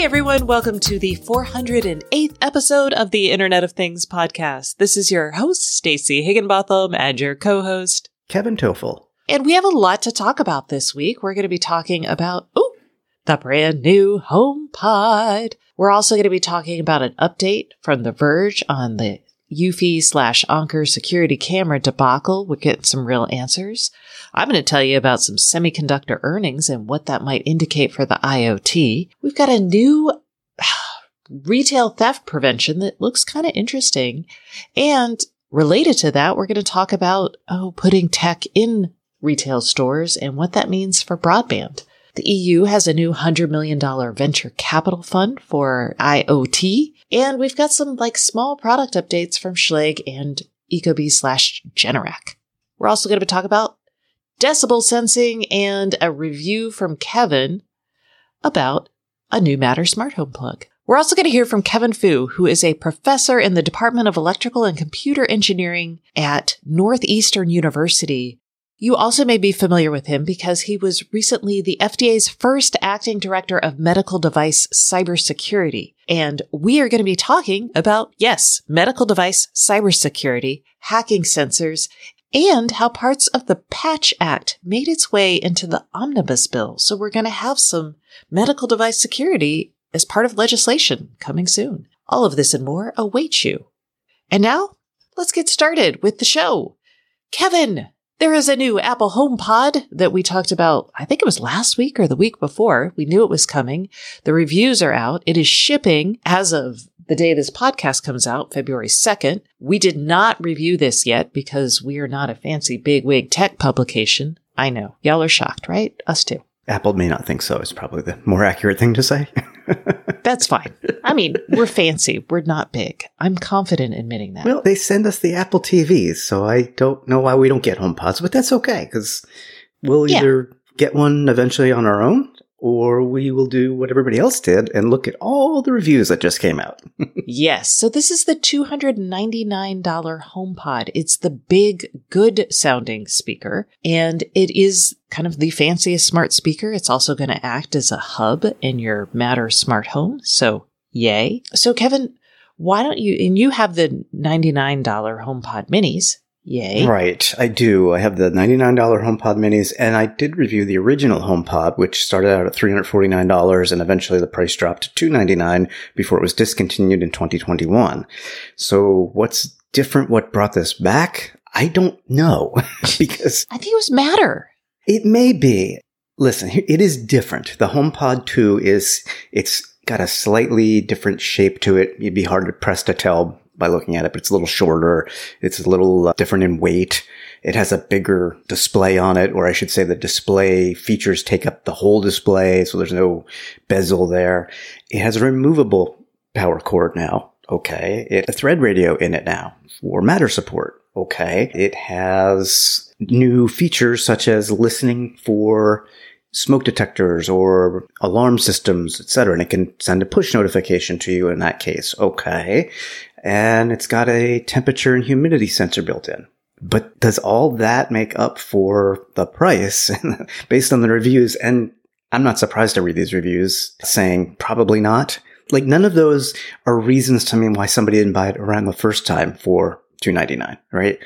everyone, welcome to the 408th episode of the Internet of Things podcast. This is your host, Stacey Higginbotham, and your co-host, Kevin Toffel. And we have a lot to talk about this week. We're going to be talking about, the brand new HomePod. We're also going to be talking about an update from The Verge on the Eufy/Anker security camera debacle. We'll get some real answers. I'm going to tell you about some semiconductor earnings and what that might indicate for the IoT. We've got a new retail theft prevention that looks kind of interesting. And related to that, we're going to talk about, putting tech in retail stores and what that means for broadband. The EU has a new $100 million venture capital fund for IoT. And we've got some small product updates from Schlage and Ecobee/Generac. We're also going to talk about decibel sensing and a review from Kevin about a new Matter smart home plug. We're also going to hear from Kevin Fu, who is a professor in the Department of Electrical and Computer Engineering at Northeastern University. You also may be familiar with him because he was recently the FDA's first acting director of medical device cybersecurity. And we are going to be talking about, medical device cybersecurity, hacking sensors, and how parts of the Patch Act made its way into the omnibus bill. So we're going to have some medical device security as part of legislation coming soon. All of this and more awaits you. And now, let's get started with the show. Kevin, there is a new Apple HomePod that we talked about, I think it was last week or the week before. We knew it was coming. The reviews are out. It is shipping as of the day this podcast comes out, February 2nd. We did not review this yet because we are not a fancy bigwig tech publication. I know. Y'all are shocked, right? Us too. Apple may not think so. It's probably the more accurate thing to say. That's fine. I mean, we're fancy. We're not big. I'm confident admitting that. Well, they send us the Apple TVs, so I don't know why we don't get HomePods, but that's okay, because we'll either get one eventually on our own, or we will do what everybody else did and look at all the reviews that just came out. Yes. So this is the $299 HomePod. It's the big, good sounding speaker, and it is kind of the fanciest smart speaker. It's also going to act as a hub in your Matter smart home. So yay. So Kevin, why don't you have the $99 HomePod minis. Yay. Right, I do. I have the $99 HomePod minis, and I did review the original HomePod, which started out at $349, and eventually the price dropped to $299 before it was discontinued in 2021. So what's different? What brought this back? I don't know, because I think it was Matter. It may be. Listen, it is different. The HomePod 2 it's got a slightly different shape to it. It'd be hard pressed to tell by looking at it, but it's a little shorter. It's a little different in weight. It has a bigger display on it, or I should say the display features take up the whole display, so there's no bezel there. It has a removable power cord now. Okay. It has a Thread radio in it now for Matter support. Okay. It has new features such as listening for smoke detectors or alarm systems, etc. And it can send a push notification to you in that case. Okay. And it's got a temperature and humidity sensor built in. But does all that make up for the price based on the reviews? And I'm not surprised to read these reviews saying probably not. None of those are reasons to me why somebody didn't buy it around the first time for $299, right?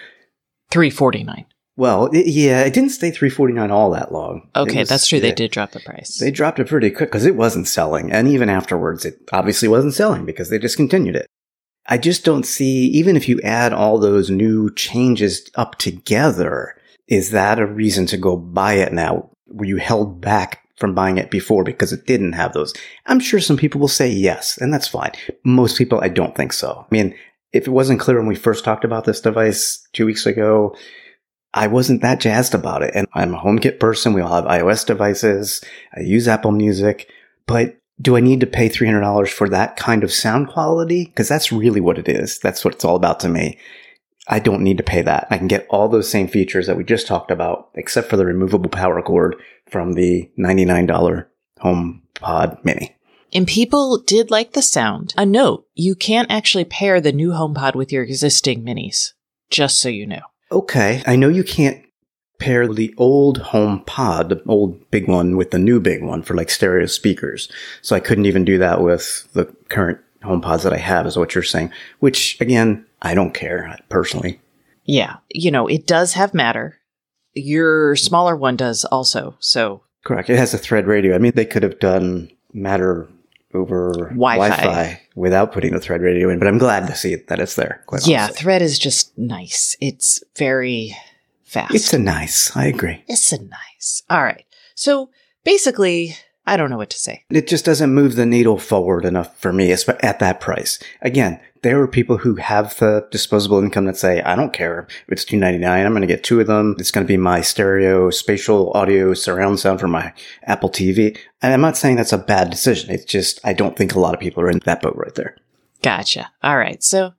$349. Well, it didn't stay $349 all that long. Okay, that's true. They did drop the price. They dropped it pretty quick because it wasn't selling. And even afterwards, it obviously wasn't selling because they discontinued it. I just don't see, even if you add all those new changes up together, is that a reason to go buy it now? Were you held back from buying it before because it didn't have those? I'm sure some people will say yes, and that's fine. Most people, I don't think so. I mean, if it wasn't clear when we first talked about this device 2 weeks ago, I wasn't that jazzed about it. And I'm a HomeKit person. We all have iOS devices. I use Apple Music. But do I need to pay $300 for that kind of sound quality? Because that's really what it is. That's what it's all about to me. I don't need to pay that. I can get all those same features that we just talked about, except for the removable power cord from the $99 HomePod mini. And people did like the sound. A note, you can't actually pair the new HomePod with your existing minis, just so you know. Okay. I know you can't pair the old HomePod, the old big one, with the new big one for like stereo speakers. So I couldn't even do that with the current HomePods that I have, is what you're saying, which again, I don't care personally. Yeah. It does have Matter. Your smaller one does also. So correct. It has a Thread radio. I mean, they could have done Matter over Wi-Fi without putting the Thread radio in, but I'm glad to see that it's there. Yeah, honestly. Thread is just nice. It's very fast. It's a nice. I agree. It's a nice. All right. So basically, I don't know what to say. It just doesn't move the needle forward enough for me at that price. Again, there are people who have the disposable income that say, I don't care if it's $299. I'm going to get 2 of them. It's going to be my stereo, spatial audio, surround sound for my Apple TV. And I'm not saying that's a bad decision. It's just, I don't think a lot of people are in that boat right there. Gotcha. All right. So,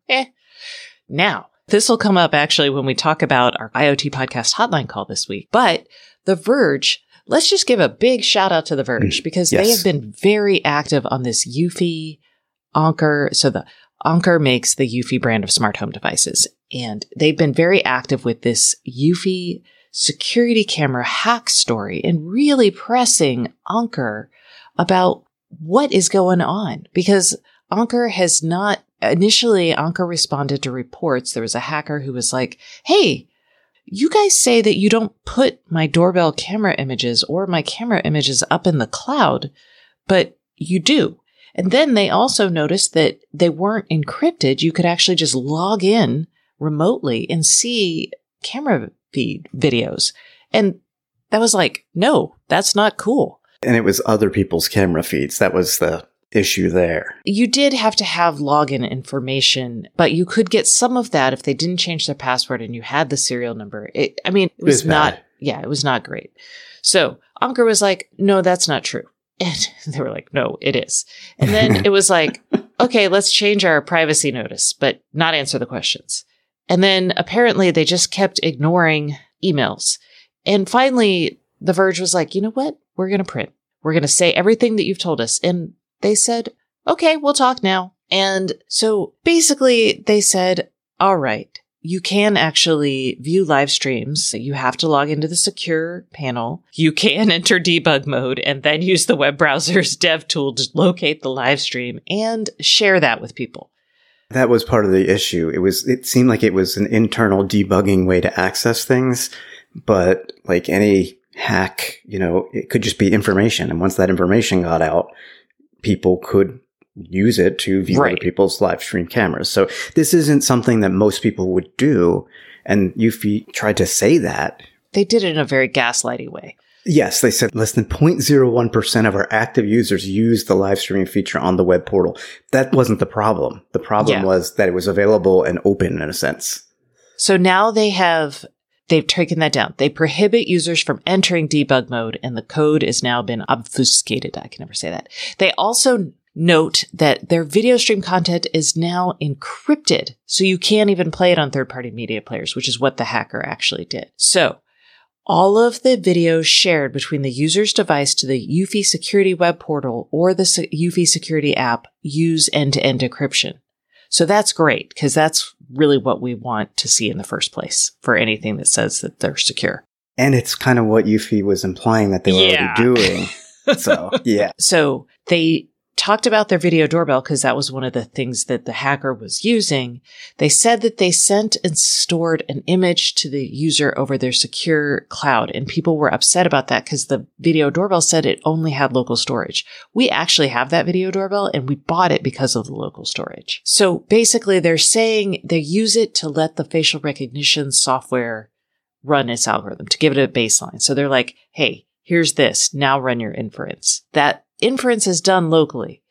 now this will come up actually when we talk about our IoT podcast hotline call this week. But The Verge, let's just give a big shout out to The Verge because they have been very active on this Eufy Anker. So the Anker makes the Eufy brand of smart home devices, and they've been very active with this Eufy security camera hack story and really pressing Anker about what is going on, because Anker has not initially. Anker responded to reports. There was a hacker who was like, hey, you guys say that you don't put my doorbell camera images or my camera images up in the cloud, but you do. And then they also noticed that they weren't encrypted. You could actually just log in remotely and see camera feed videos. And that was like, no, that's not cool. And it was other people's camera feeds. That was the issue there. You did have to have login information, but you could get some of that if they didn't change their password and you had the serial number. It was not, it was not great. So Anker was like, no, that's not true. And they were like, no, it is. And then it was like, okay, let's change our privacy notice, but not answer the questions. And then apparently they just kept ignoring emails. And finally, The Verge was like, you know what? We're going to print. We're going to say everything that you've told us. And they said, okay, we'll talk now. And so basically they said, all right, you can actually view live streams. You have to log into the secure panel. You can enter debug mode and then use the web browser's dev tool to locate the live stream and share that with people. That was part of the issue. It seemed like it was an internal debugging way to access things, but like any hack, it could just be information. And once that information got out, people could use it to view other people's live stream cameras. So this isn't something that most people would do. And Eufy tried to say that. They did it in a very gaslighty way. Yes, they said less than 0.01% of our active users use the live streaming feature on the web portal. That wasn't the problem. The problem was that it was available and open in a sense. So now they've taken that down. They prohibit users from entering debug mode, and the code has now been obfuscated. I can never say that. They also note that their video stream content is now encrypted, so you can't even play it on third-party media players, which is what the hacker actually did. So all of the videos shared between the user's device to the Eufy security web portal or the Eufy security app use end-to-end encryption. So that's great, because that's really what we want to see in the first place for anything that says that they're secure. And it's kind of what Eufy was implying that they were already doing. So, yeah. So they talked about their video doorbell because that was one of the things that the hacker was using. They said that they sent and stored an image to the user over their secure cloud, and people were upset about that because the video doorbell said it only had local storage. We actually have that video doorbell, and we bought it because of the local storage. So basically they're saying they use it to let the facial recognition software run its algorithm, to give it a baseline. So they're like, hey, here's this. Now run your inference. That inference is done locally,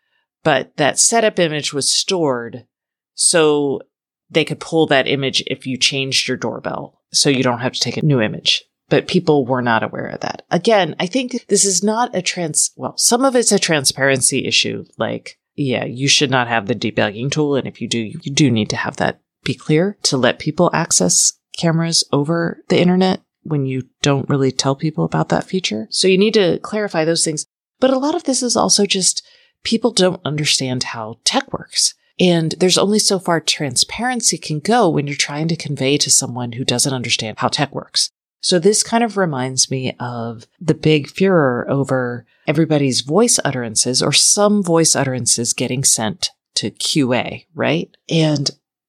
but that setup image was stored so they could pull that image if you changed your doorbell, so you don't have to take a new image. But people were not aware of that. Again, I think this is not some of it's a transparency issue. Like, yeah, you should not have the debugging tool. And if you do, you do need to have that be clear to let people access cameras over the internet when you don't really tell people about that feature. So you need to clarify those things. But a lot of this is also just people don't understand how tech works. And there's only so far transparency can go when you're trying to convey to someone who doesn't understand how tech works. So this kind of reminds me of the big furor over everybody's voice utterances or some voice utterances getting sent to QA, right? And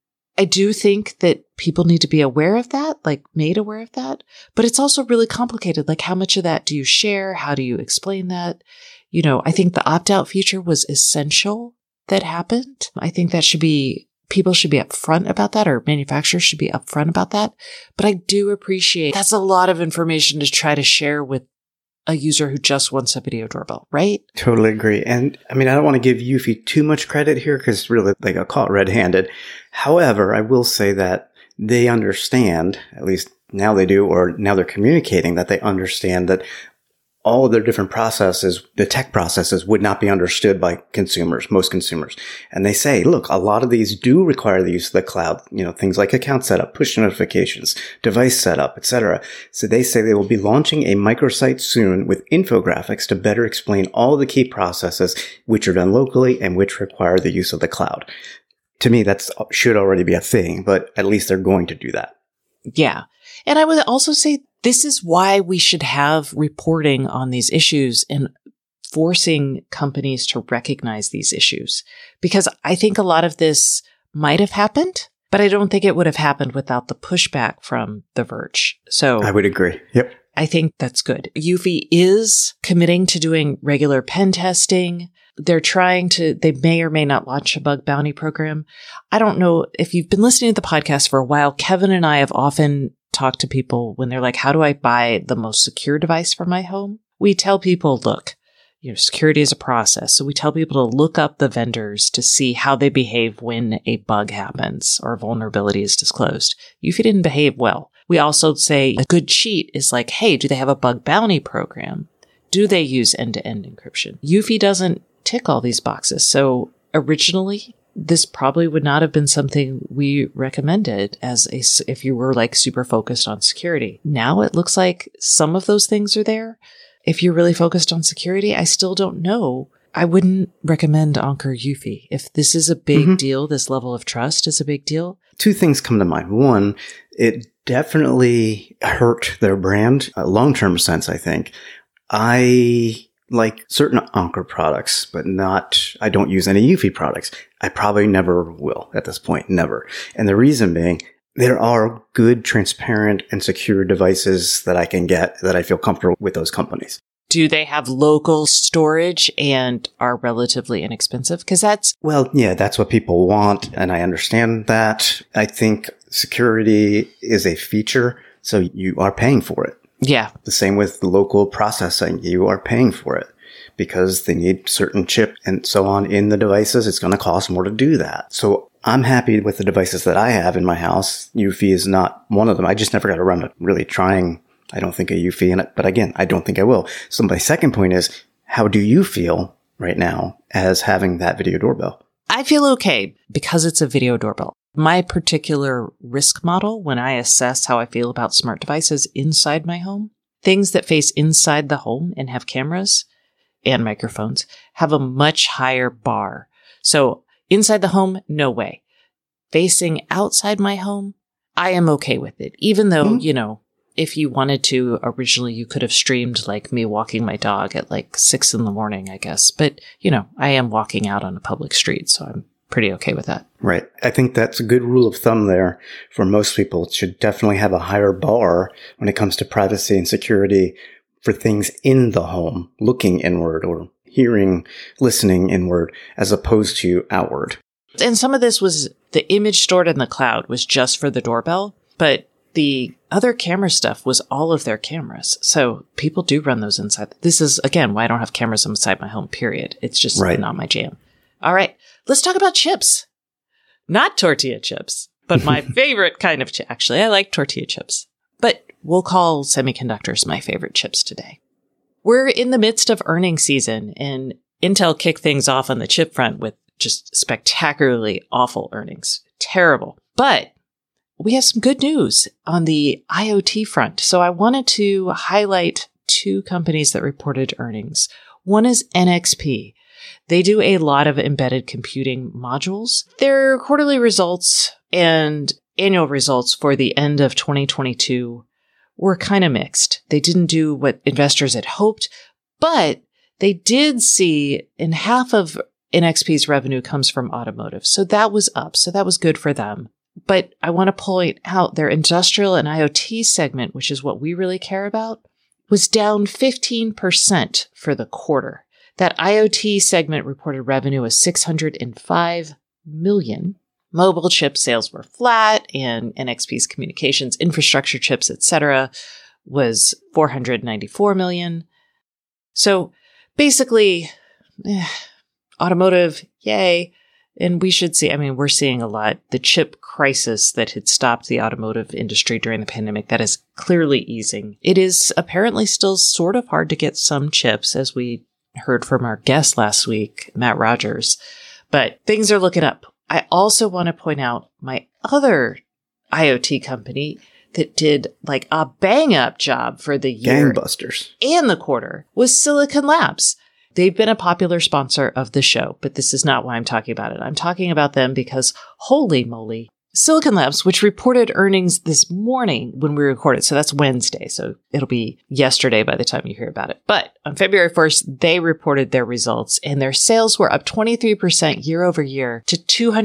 I do think that people need to be aware of that, like made aware of that, but it's also really complicated. Like how much of that do you share? How do you explain that? You know, I think the opt-out feature was essential that happened. I think that people should be upfront about that, or manufacturers should be upfront about that. But I do appreciate that's a lot of information to try to share with a user who just wants a video doorbell, right? Totally agree. And I mean, I don't want to give Eufy too much credit here because really they got caught red-handed. However, I will say that they understand, at least now they do, or now they're communicating that they understand that all of their different processes, the tech processes, would not be understood by consumers, most consumers. And they say, look, a lot of these do require the use of the cloud, you know, things like account setup, push notifications, device setup, etc. So they say they will be launching a microsite soon with infographics to better explain all the key processes which are done locally and which require the use of the cloud. To me, that should already be a thing, but at least they're going to do that. Yeah. And I would also say this is why we should have reporting on these issues and forcing companies to recognize these issues. Because I think a lot of this might have happened, but I don't think it would have happened without the pushback from The Verge. So I would agree. Yep. I think that's good. Eufy is committing to doing regular pen testing. They may or may not launch a bug bounty program. I don't know if you've been listening to the podcast for a while. Kevin and I have often talked to people when they're like, how do I buy the most secure device for my home? We tell people, look, security is a process. So we tell people to look up the vendors to see how they behave when a bug happens or a vulnerability is disclosed. Eufy didn't behave well. We also say a good cheat is like, hey, do they have a bug bounty program? Do they use end-to-end encryption? Eufy doesn't tick all these boxes. So originally, this probably would not have been something we recommended if you were like super focused on security. Now it looks like some of those things are there. If you're really focused on security, I still don't know. I wouldn't recommend Anker Eufy. If this is a big deal, this level of trust is a big deal. Two things come to mind. One, it definitely hurt their brand, long-term sense, I think. I like certain Anker products, but I don't use any Eufy products. I probably never will at this point, never. And the reason being, there are good, transparent, and secure devices that I can get that I feel comfortable with those companies. Do they have local storage and are relatively inexpensive? Because that's what people want. And I understand that. I think security is a feature, so you are paying for it. Yeah. The same with local processing. You are paying for it because they need certain chip and so on in the devices. It's going to cost more to do that. So I'm happy with the devices that I have in my house. Eufy is not one of them. I just never got around to really trying, I don't think, a Eufy in it. But again, I don't think I will. So my second point is, how do you feel right now as having that video doorbell? I feel okay because it's a video doorbell. My particular risk model when I assess how I feel about smart devices inside my home, things that face inside the home and have cameras and microphones have a much higher bar. So inside the home, no way. Facing outside my home, I am okay with it. Even though, if you wanted to, originally you could have streamed like me walking my dog at like 6 a.m, I guess. But, I am walking out on a public street, so I'm pretty okay with that. Right. I think that's a good rule of thumb there for most people. It should definitely have a higher bar when it comes to privacy and security for things in the home, looking inward or listening inward, as opposed to outward. And some of this was the image stored in the cloud was just for the doorbell, but the other camera stuff was all of their cameras. So people do run those inside. This is, again, why I don't have cameras inside my home, period. It's just not my jam. All right. Let's talk about chips. Not tortilla chips, but my favorite kind of chip. Actually, I like tortilla chips, but we'll call semiconductors my favorite chips today. We're in the midst of earnings season, and Intel kicked things off on the chip front with just spectacularly awful earnings. Terrible. But we have some good news on the IoT front. So I wanted to highlight two companies that reported earnings. One is NXP. They do a lot of embedded computing modules. Their quarterly results and annual results for the end of 2022 were kind of mixed. They didn't do what investors had hoped, but they did see in half of NXP's revenue comes from automotive. So that was up. So that was good for them. But I want to point out their industrial and IoT segment, which is what we really care about, was down 15% for the quarter. That IoT segment reported revenue of $605 million. Mobile chip sales were flat, and NXP's communications infrastructure chips, etc., was $494 million. So basically, automotive, yay. And we should see, we're seeing a lot. The chip crisis that had stopped the automotive industry during the pandemic, that is clearly easing. It is apparently still sort of hard to get some chips, as we heard from our guest last week, Matt Rogers. But things are looking up. I also want to point out my other IoT company that did like a bang up job for the year. Gangbusters. And the quarter was Silicon Labs. They've been a popular sponsor of the show, but this is not why I'm talking about it. I'm talking about them because, holy moly, Silicon Labs, which reported earnings this morning when we recorded, so that's Wednesday, so it'll be yesterday by the time you hear about it. But on February 1st, they reported their results, and their sales were up 23% year over year to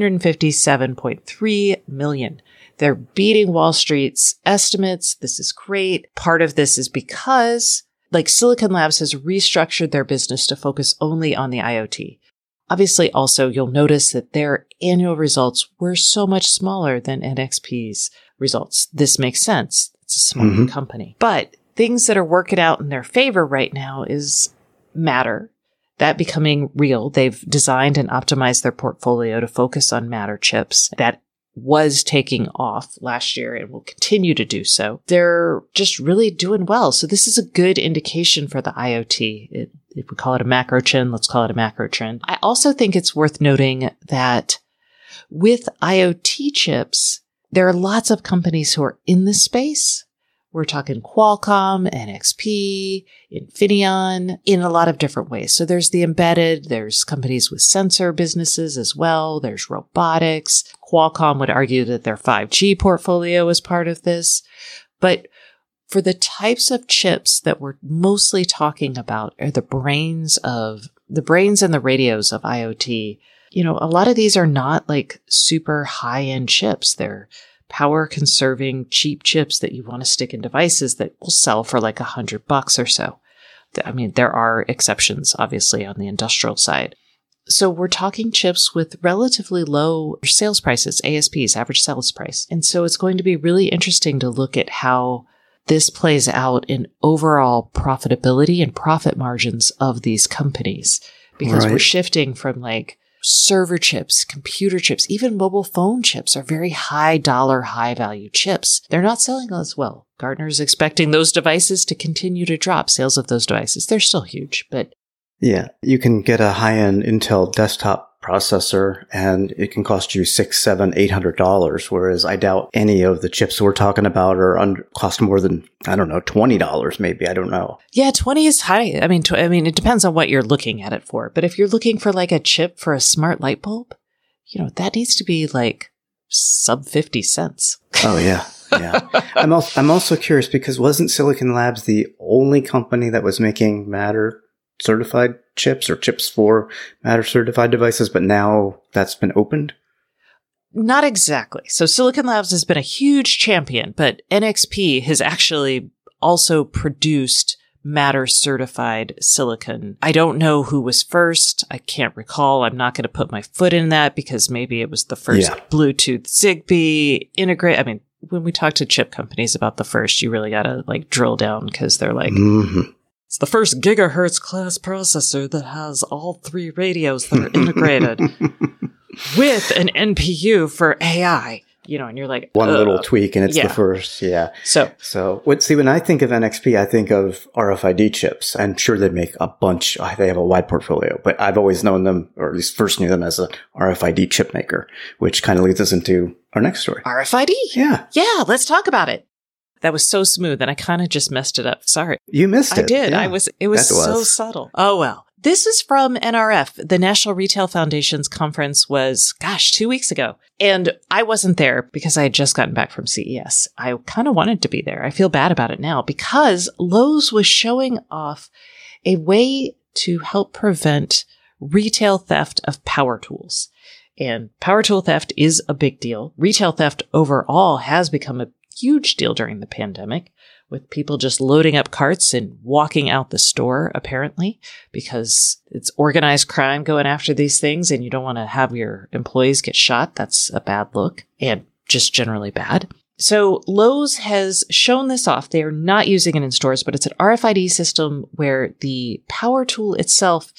$257.3 million. They're beating Wall Street's estimates. This is great. Part of this is because Silicon Labs has restructured their business to focus only on the IoT. Obviously, also, you'll notice that their annual results were so much smaller than NXP's results. This makes sense. It's a smaller company. But things that are working out in their favor right now is Matter. That becoming real. They've designed and optimized their portfolio to focus on Matter chips. That was taking off last year and will continue to do so. They're just really doing well. So this is a good indication for the IoT. If we call it a macro trend, let's call it a macro trend. I also think it's worth noting that with IoT chips, there are lots of companies who are in this space. We're talking Qualcomm, NXP, Infineon, in a lot of different ways. So there's the embedded, there's companies with sensor businesses as well, there's robotics. Qualcomm would argue that their 5G portfolio is part of this. But for the types of chips that we're mostly talking about are the brains and the radios of IoT. A lot of these are not like super high-end chips. They're power conserving cheap chips that you want to stick in devices that will sell for like $100 or so. There are exceptions, obviously, on the industrial side. So we're talking chips with relatively low sales prices, ASPs, average sales price. And so it's going to be really interesting to look at how this plays out in overall profitability and profit margins of these companies, because we're shifting from server chips, computer chips, even mobile phone chips are very high dollar, high value chips. They're not selling as well. Gartner's expecting those devices to continue to drop, sales of those devices. They're still huge, but yeah, you can get a high-end Intel desktop processor and it can cost you $600, $700, $800, whereas I doubt any of the chips we're talking about cost more than, $20 maybe. I don't know. Yeah, 20 is high. It depends on what you're looking at it for. But if you're looking for a chip for a smart light bulb, that needs to be sub 50 cents. Oh, yeah. Yeah. I'm also curious because wasn't Silicon Labs the only company that was making Matter certified chips or chips for Matter certified devices, but now that's been opened? Not exactly. So Silicon Labs has been a huge champion, but NXP has actually also produced Matter certified silicon. I don't know who was first. I can't recall. I'm not going to put my foot in that because maybe it was the first Bluetooth Zigbee integrate. When we talk to chip companies about the first, you really got to drill down because they're it's the first gigahertz class processor that has all three radios that are integrated with an NPU for AI. And you're like, one little tweak and it's the first. Yeah. So when I think of NXP, I think of RFID chips. I'm sure they make a bunch. They have a wide portfolio, but I've always known them, or at least first knew them as a RFID chip maker, which kind of leads us into our next story. RFID? Yeah. Yeah. Let's talk about it. That was so smooth and I kind of just messed it up. Sorry. You missed it. I did. Yeah. It was so subtle. Oh, well. This is from NRF. The National Retail Foundation's conference was, 2 weeks ago. And I wasn't there because I had just gotten back from CES. I kind of wanted to be there. I feel bad about it now because Lowe's was showing off a way to help prevent retail theft of power tools. And power tool theft is a big deal. Retail theft overall has become a huge deal during the pandemic, with people just loading up carts and walking out the store, apparently, because it's organized crime going after these things and you don't want to have your employees get shot. That's a bad look and just generally bad. So Lowe's has shown this off. They are not using it in stores, but it's an RFID system where the power tool itself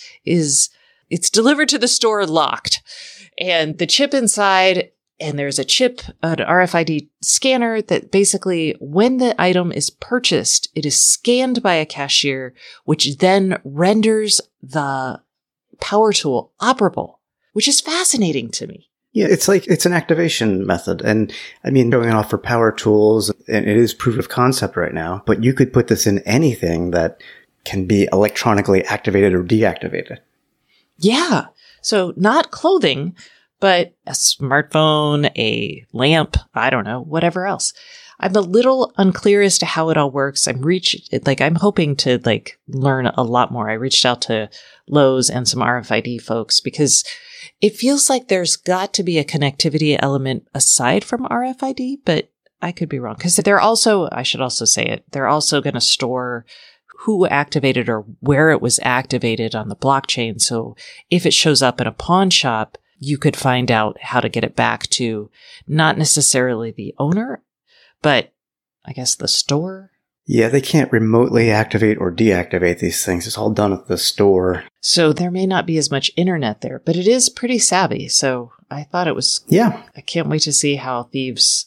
it's delivered to the store locked. And the chip inside, and there's a chip, an RFID scanner that basically, when the item is purchased, it is scanned by a cashier, which then renders the power tool operable, which is fascinating to me. Yeah, it's an activation method. And I mean, going off for power tools, and it is proof of concept right now, but you could put this in anything that can be electronically activated or deactivated. Yeah. So not clothing, but a smartphone, a lamp, I don't know, whatever else. I'm a little unclear as to how it all works. I'm hoping to learn a lot more. I reached out to Lowe's and some RFID folks because it feels like there's got to be a connectivity element aside from RFID, but I could be wrong because I should also say it, they're also going to store who activated or where it was activated on the blockchain. So if it shows up in a pawn shop, you could find out how to get it back to not necessarily the owner, but I guess the store. Yeah, they can't remotely activate or deactivate these things. It's all done at the store. So there may not be as much internet there, but it is pretty savvy. So I thought it was. Yeah. I can't wait to see how thieves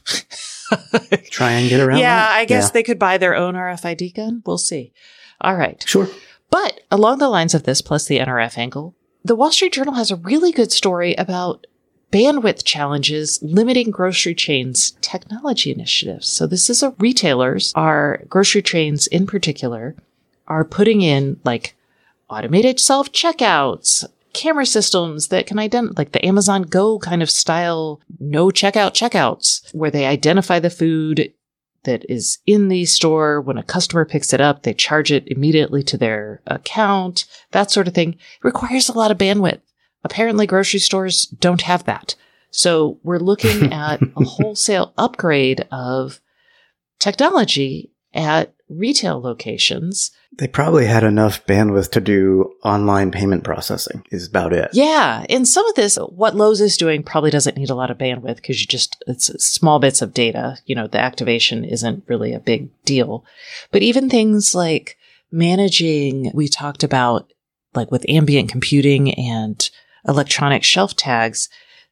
try and get around that. I guess they could buy their own RFID gun. We'll see. All right. Sure. But along the lines of this, plus the NRF angle, the Wall Street Journal has a really good story about bandwidth challenges limiting grocery chains' technology initiatives. So this is grocery chains in particular, are putting in automated self-checkouts, camera systems that can identify, the Amazon Go kind of style, no checkouts, where they identify the food that is in the store. When a customer picks it up, they charge it immediately to their account, that sort of thing. It requires a lot of bandwidth. Apparently, grocery stores don't have that. So we're looking at a wholesale upgrade of technology at retail locations. They probably had enough bandwidth to do online payment processing is about it. Yeah. And some of this, what Lowe's is doing probably doesn't need a lot of bandwidth because it's small bits of data. The activation isn't really a big deal. But even things like managing, we talked about with ambient computing and electronic shelf tags,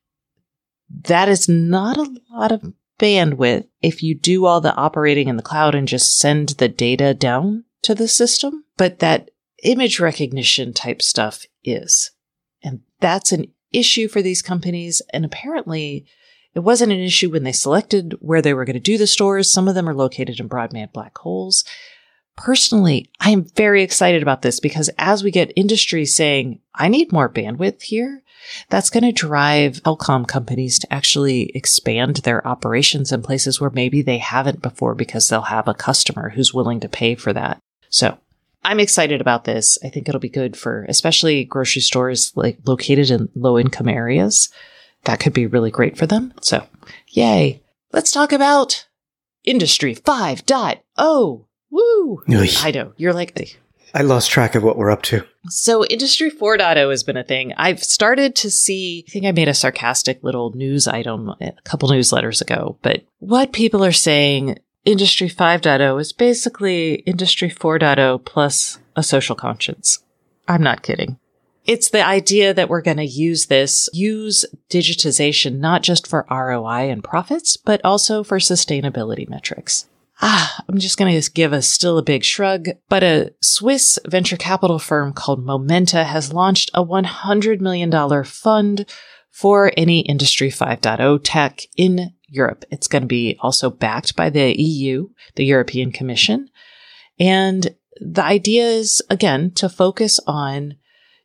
that is not a lot of bandwidth if you do all the operating in the cloud and just send the data down to the system. But that image recognition type stuff is. And that's an issue for these companies. And apparently it wasn't an issue when they selected where they were going to do the stores. Some of them are located in broadband black holes. Personally, I am very excited about this because as we get industry saying, I need more bandwidth here, that's going to drive telecom companies to actually expand their operations in places where maybe they haven't before because they'll have a customer who's willing to pay for that. So I'm excited about this. I think it'll be good for especially grocery stores located in low income areas. That could be really great for them. So yay. Let's talk about Industry 5.0. Woo! I know. You're I lost track of what we're up to. So Industry 4.0 has been a thing. I've started to see, I think I made a sarcastic little news item a couple newsletters ago, but what people are saying, Industry 5.0 is basically Industry 4.0 plus a social conscience. I'm not kidding. It's the idea that we're going to use digitization not just for ROI and profits, but also for sustainability metrics. I'm just going to give still a big shrug, but a Swiss venture capital firm called Momenta has launched a $100 million fund for any Industry 5.0 tech in Europe. It's going to be also backed by the EU, the European Commission. And the idea is, again, to focus on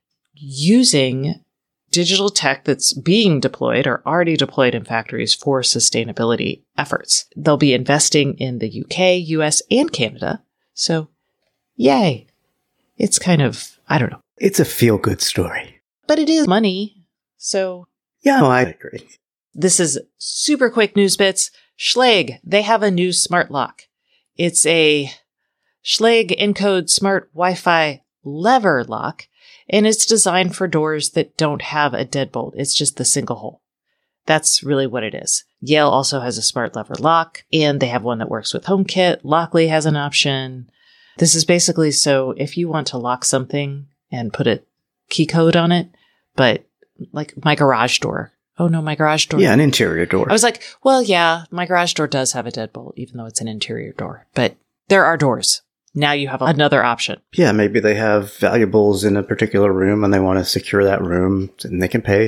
using digital tech that's being deployed or already deployed in factories for sustainability efforts. They'll be investing in the UK, US, and Canada. So, yay. It's kind of, I don't know. It's a feel-good story. But it is money. So, yeah, I agree. This is super quick news bits. Schlage, they have a new smart lock. It's a Schlage Encode Smart Wi-Fi lever lock, and it's designed for doors that don't have a deadbolt. It's just the single hole. That's really what it is. Yale also has a smart lever lock, and they have one that works with HomeKit. Lockly has an option. This is basically so if you want to lock something and put a key code on it, but like my garage door. Oh no, my garage door. Yeah, an interior door. I was like, well, yeah, my garage door does have a deadbolt, even though it's an interior door. But there are doors. Now you have another option. Yeah, maybe they have valuables in a particular room and they want to secure that room, and they can pay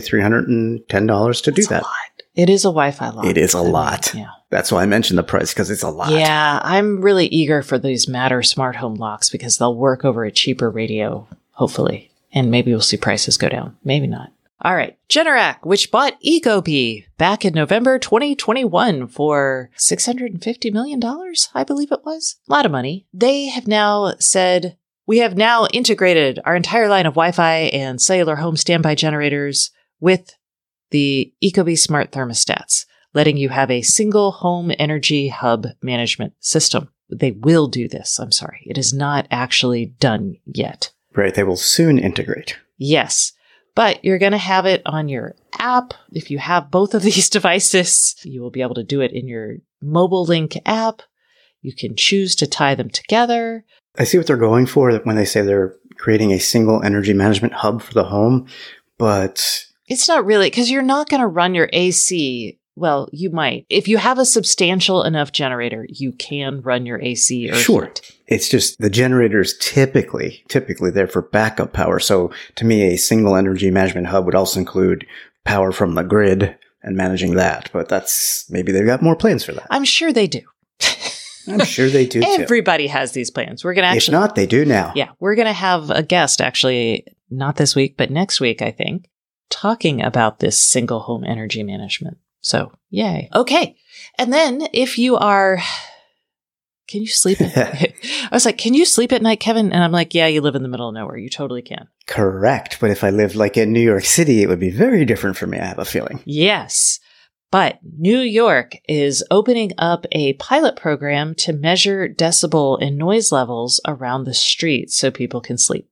$310 to do that. A lot. It is a Wi-Fi lock. It is a lot. Yeah. That's why I mentioned the price, because it's a lot. Yeah, I'm really eager for these Matter smart home locks because they'll work over a cheaper radio, hopefully. And maybe we'll see prices go down. Maybe not. All right. Generac, which bought Ecobee back in November 2021 for $650 million, I believe it was. A lot of money. They have now said, we have now integrated our entire line of Wi-Fi and cellular home standby generators with the Ecobee smart thermostats, letting you have a single home energy hub management system. They will do this. I'm sorry. It is not actually done yet. Right. They will soon integrate. Yes. But you're going to have it on your app. If you have both of these devices, you will be able to do it in your Mobile Link app. You can choose to tie them together. I see what they're going for when they say they're creating a single energy management hub for the home, but it's not really, because you're not going to run your AC. Well, you might. If you have a substantial enough generator, you can run your AC or sure. heat. It's just the generators typically there for backup power. So to me, a single energy management hub would also include power from the grid and managing that. But that's, maybe they've got more plans for that. I'm sure they do. I'm sure they do too. Everybody has these plans. We're going to actually, if not, they do now. Yeah, we're going to have a guest actually, not this week, but next week, I think, talking about this single home energy management. So, yay. Okay. And then if you are, can you sleep? I was like, can you sleep at night, Kevin? And I'm like, yeah, you live in the middle of nowhere. You totally can. Correct. But if I lived like in New York City, it would be very different for me, I have a feeling. Yes. But New York is opening up a pilot program to measure decibel and noise levels around the streets so people can sleep.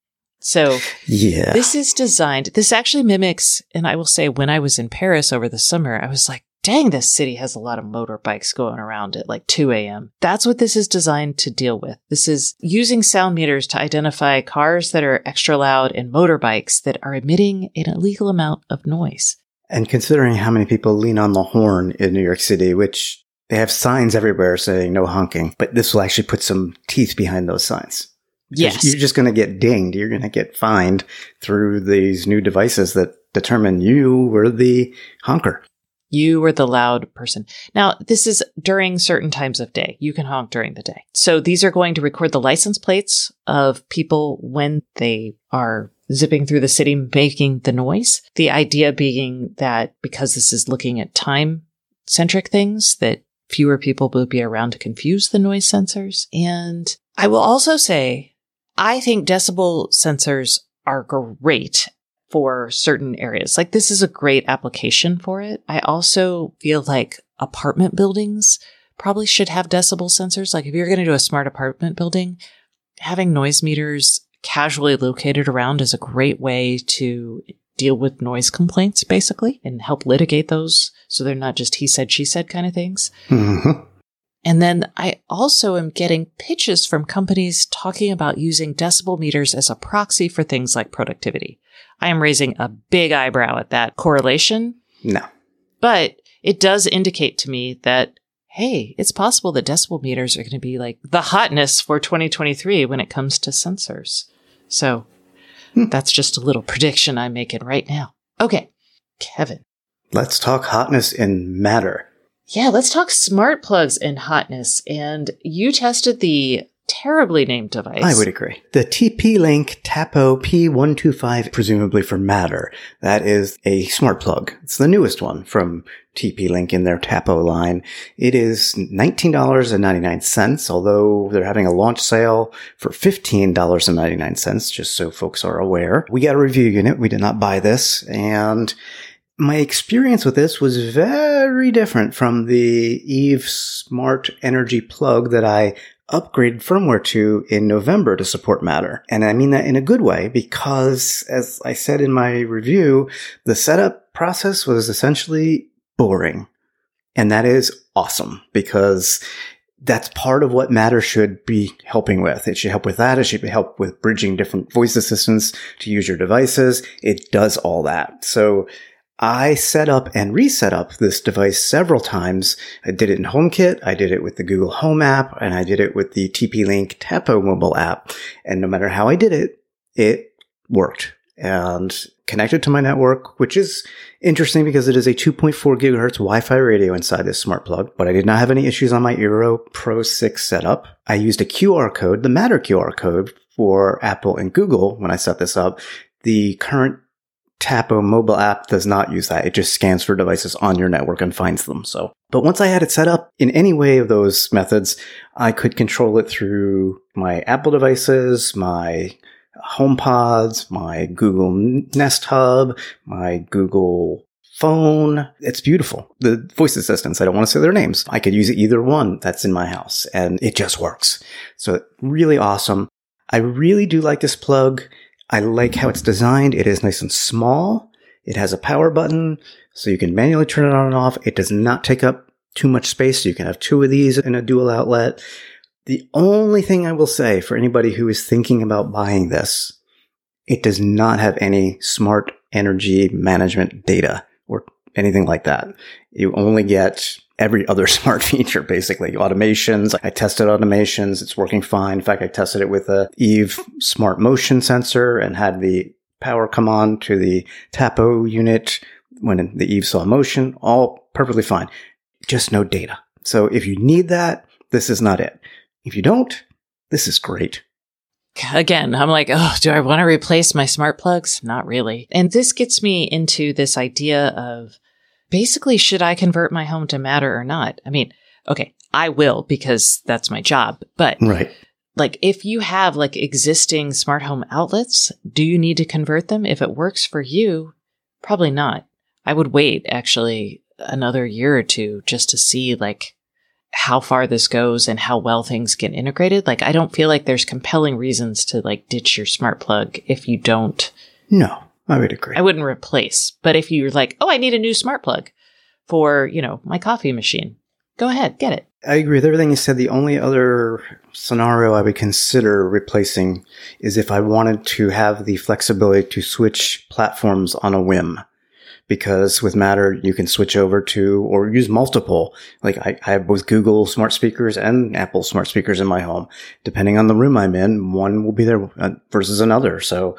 So yeah, this is designed, this actually mimics, and I will say when I was in Paris over the summer, I was like, dang, this city has a lot of motorbikes going around at like 2 a.m. That's what this is designed to deal with. This is using sound meters to identify cars that are extra loud and motorbikes that are emitting an illegal amount of noise. And considering how many people lean on the horn in New York City, which they have signs everywhere saying no honking, but this will actually put some teeth behind those signs. Yes. You're just going to get dinged. You're going to get fined through these new devices that determine you were the honker. You were the loud person. Now, this is during certain times of day. You can honk during the day. So these are going to record the license plates of people when they are zipping through the city making the noise. The idea being that because this is looking at time-centric things, that fewer people will be around to confuse the noise sensors. And I will also say, I think decibel sensors are great for certain areas. Like this is a great application for it. I also feel like apartment buildings probably should have decibel sensors. Like if you're going to do a smart apartment building, having noise meters casually located around is a great way to deal with noise complaints, basically, and help litigate those so they're not just he said, she said kind of things. Mm-hmm. And then I also am getting pitches from companies talking about using decibel meters as a proxy for things like productivity. I am raising a big eyebrow at that correlation. No. But it does indicate to me that, hey, it's possible that decibel meters are going to be like the hotness for 2023 when it comes to sensors. So that's just a little prediction I'm making right now. Okay, Kevin. Let's talk hotness in Matter. Yeah, let's talk smart plugs and hotness. And you tested the terribly named device. I would agree. The TP-Link Tapo P125, presumably for Matter. That is a smart plug. It's the newest one from TP-Link in their Tapo line. It is $19.99, although they're having a launch sale for $15.99, just so folks are aware. We got a review unit. We did not buy this, and my experience with this was very different from the Eve Smart Energy plug that I upgraded firmware to in November to support Matter. And I mean that in a good way because, as I said in my review, the setup process was essentially boring. And that is awesome because that's part of what Matter should be helping with. It should help with that. It should help with bridging different voice assistants to use your devices. It does all that. So I set up and reset up this device several times. I did it in HomeKit, I did it with the Google Home app, and I did it with the TP-Link Tapo mobile app. And no matter how I did it, it worked and connected to my network, which is interesting because it is a 2.4 gigahertz Wi-Fi radio inside this smart plug. But I did not have any issues on my Eero Pro 6 setup. I used a QR code, the Matter QR code for Apple and Google when I set this up. The current Tapo mobile app does not use that. It just scans for devices on your network and finds them. But once I had it set up in any way of those methods, I could control it through my Apple devices, my HomePods, my Google Nest Hub, my Google phone. It's beautiful. The voice assistants, I don't want to say their names. I could use either one that's in my house and it just works. So really awesome. I really do like this plug. I like how it's designed. It is nice and small. It has a power button, so you can manually turn it on and off. It does not take up too much space, so you can have two of these in a dual outlet. The only thing I will say for anybody who is thinking about buying this, it does not have any smart energy management data or anything like that. You only get every other smart feature, basically. Automations. I tested automations. It's working fine. In fact, I tested it with a Eve Smart Motion sensor and had the power come on to the Tapo unit when the Eve saw motion. All perfectly fine. Just no data. So if you need that, this is not it. If you don't, this is great. Again, I'm like, oh, do I want to replace my smart plugs? Not really. And this gets me into this idea of basically, should I convert my home to Matter or not? I mean, okay, I will because that's my job. But right. Like if you have like existing smart home outlets, do you need to convert them? If it works for you, probably not. I would wait actually another year or two just to see like how far this goes and how well things get integrated. Like I don't feel like there's compelling reasons to like ditch your smart plug if you don't. No. I would agree. I wouldn't replace. But if you're like, oh, I need a new smart plug for, my coffee machine, go ahead, get it. I agree with everything you said. The only other scenario I would consider replacing is if I wanted to have the flexibility to switch platforms on a whim. Because with Matter, you can switch over to or use multiple. Like I have both Google smart speakers and Apple smart speakers in my home. Depending on the room I'm in, one will be there versus another. So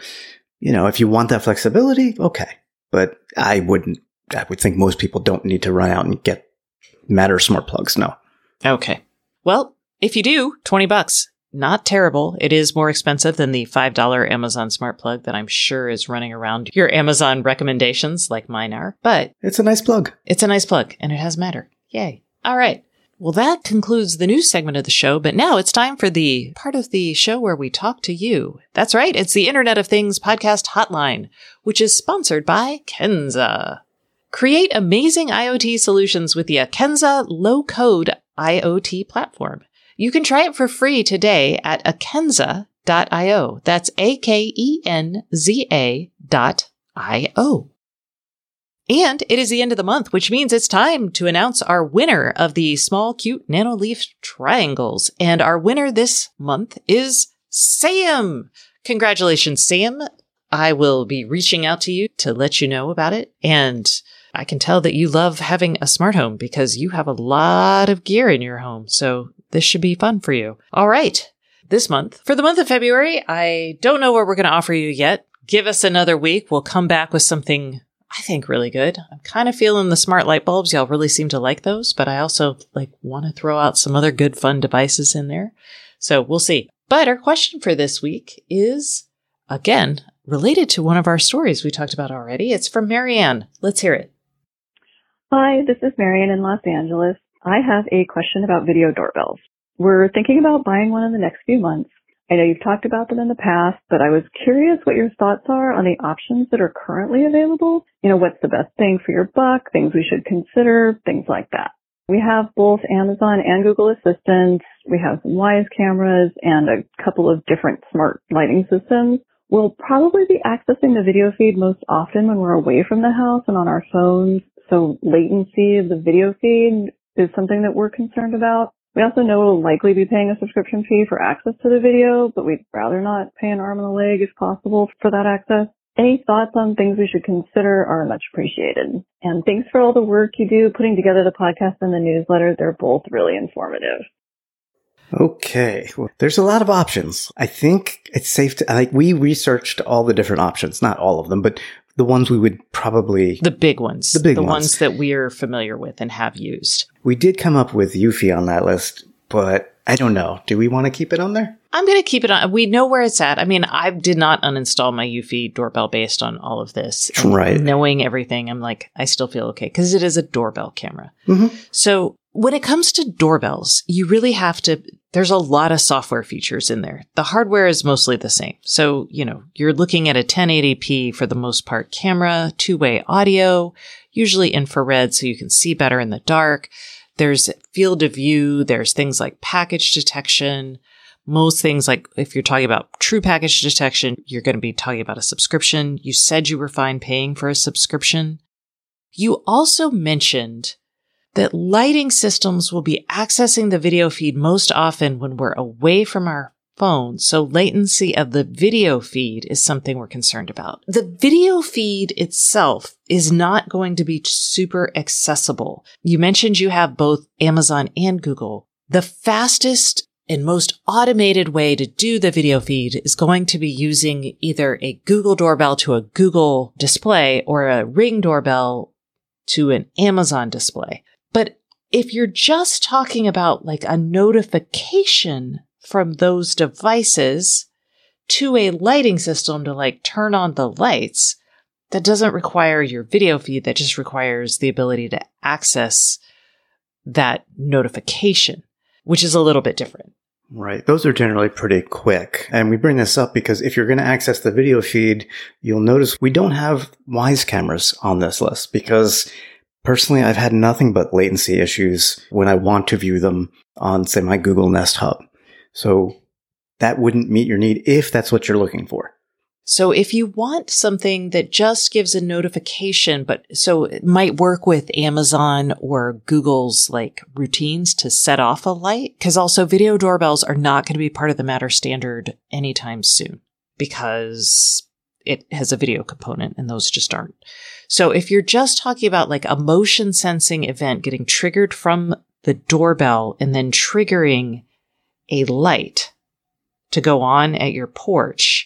if you want that flexibility, okay. But I would think most people don't need to run out and get Matter smart plugs. No. Okay. Well, if you do, $20. Not terrible. It is more expensive than the $5 Amazon smart plug that I'm sure is running around your Amazon recommendations like mine are. But it's a nice plug. It's a nice plug and it has Matter. Yay. All right. Well, that concludes the news segment of the show, but now it's time for the part of the show where we talk to you. That's right. It's the Internet of Things podcast hotline, which is sponsored by Kenza. Create amazing IoT solutions with the Akenza low-code IoT platform. You can try it for free today at akenza.io. That's AKENZA.io. And it is the end of the month, which means it's time to announce our winner of the small, cute nanoleaf triangles. And our winner this month is Sam. Congratulations, Sam. I will be reaching out to you to let you know about it. And I can tell that you love having a smart home because you have a lot of gear in your home. So this should be fun for you. All right. This month, for the month of February, I don't know what we're going to offer you yet. Give us another week. We'll come back with something I think, really good. I'm kind of feeling the smart light bulbs. Y'all really seem to like those, but I also want to throw out some other good, fun devices in there. So we'll see. But our question for this week is, again, related to one of our stories we talked about already. It's from Marianne. Let's hear it. Hi, this is Marianne in Los Angeles. I have a question about video doorbells. We're thinking about buying one in the next few months. I know you've talked about them in the past, but I was curious what your thoughts are on the options that are currently available. What's the best thing for your buck, things we should consider, things like that. We have both Amazon and Google Assistants. We have some Wyze cameras and a couple of different smart lighting systems. We'll probably be accessing the video feed most often when we're away from the house and on our phones, so latency of the video feed is something that we're concerned about. We also know we'll likely be paying a subscription fee for access to the video, but we'd rather not pay an arm and a leg if possible for that access. Any thoughts on things we should consider are much appreciated. And thanks for all the work you do putting together the podcast and the newsletter. They're both really informative. Okay. Well, there's a lot of options. I think it's safe to, we researched all the different options, not all of them, but the ones we would probably... The big ones. The ones that we're familiar with and have used. We did come up with Eufy on that list, but I don't know. Do we want to keep it on there? I'm going to keep it on. We know where it's at. I mean, I did not uninstall my Eufy doorbell based on all of this. Right. Knowing everything, I'm like, I still feel okay because it is a doorbell camera. Mm-hmm. So when it comes to doorbells, you really have to, there's a lot of software features in there. The hardware is mostly the same. So, you're looking at a 1080p for the most part camera, two-way audio, usually infrared so you can see better in the dark. There's field of view. There's things like package detection. Most things, like if you're talking about true package detection, you're going to be talking about a subscription. You said you were fine paying for a subscription. You also mentioned that lighting systems will be accessing the video feed most often when we're away from our phone. So latency of the video feed is something we're concerned about. The video feed itself is not going to be super accessible. You mentioned you have both Amazon and Google. The fastest and most automated way to do the video feed is going to be using either a Google doorbell to a Google display or a Ring doorbell to an Amazon display. But if you're just talking about a notification from those devices to a lighting system to turn on the lights, that doesn't require your video feed. That just requires the ability to access that notification, which is a little bit different. Right. Those are generally pretty quick. And we bring this up because if you're going to access the video feed, you'll notice we don't have Wyze cameras on this list because personally, I've had nothing but latency issues when I want to view them on, say, my Google Nest Hub. So that wouldn't meet your need if that's what you're looking for. So if you want something that just gives a notification, so it might work with Amazon or Google's routines to set off a light, because also video doorbells are not going to be part of the Matter standard anytime soon because it has a video component and those just aren't. So if you're just talking about a motion sensing event getting triggered from the doorbell and then triggering a light to go on at your porch,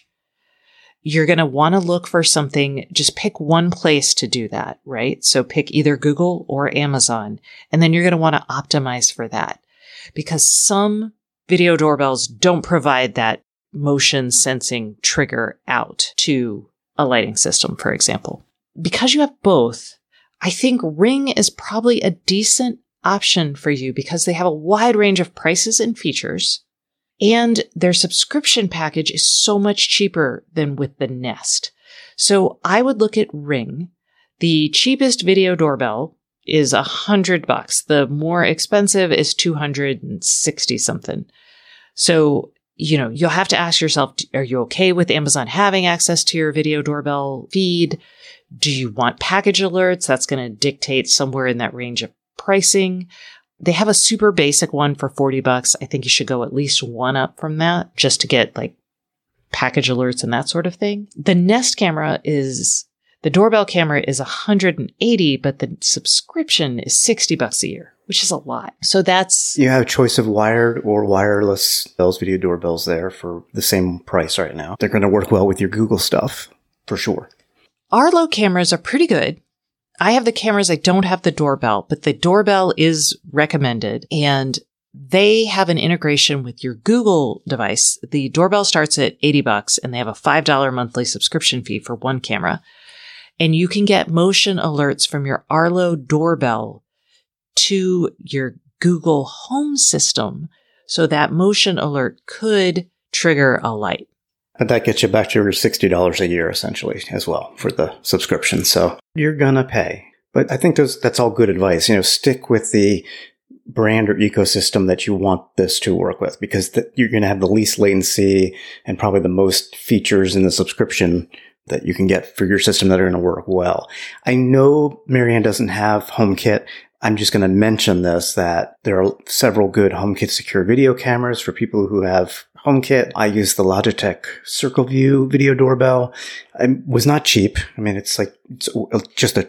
you're going to want to look for something, just pick one place to do that, right? So pick either Google or Amazon, and then you're going to want to optimize for that because some video doorbells don't provide that motion sensing trigger out to a lighting system, for example. Because you have both, I think Ring is probably a decent option for you because they have a wide range of prices and features. And their subscription package is so much cheaper than with the Nest. So I would look at Ring. The cheapest video doorbell is $100. The more expensive is $260 something. So, you'll have to ask yourself, are you okay with Amazon having access to your video doorbell feed? Do you want package alerts? That's going to dictate somewhere in that range of pricing. They have a super basic one for $40. I think you should go at least one up from that just to get package alerts and that sort of thing. The Nest camera the doorbell camera is $180, but the subscription is $60 a year, which is a lot. So you have a choice of wired or wireless video doorbells there for the same price right now. They're going to work well with your Google stuff for sure. Arlo cameras are pretty good. I have the cameras. I don't have the doorbell, but the doorbell is recommended, and they have an integration with your Google device. The doorbell starts at $80 and they have a $5 monthly subscription fee for one camera. And you can get motion alerts from your Arlo doorbell to your Google Home system. So that motion alert could trigger a light. And that gets you back to your $60 a year, essentially, as well, for the subscription. So you're going to pay. But I think that's all good advice. Stick with the brand or ecosystem that you want this to work with, because you're going to have the least latency and probably the most features in the subscription that you can get for your system that are going to work well. I know Marianne doesn't have HomeKit. I'm just going to mention this, that there are several good HomeKit secure video cameras for people who have HomeKit. I use the Logitech CircleView video doorbell. It was not cheap. I mean, it's just a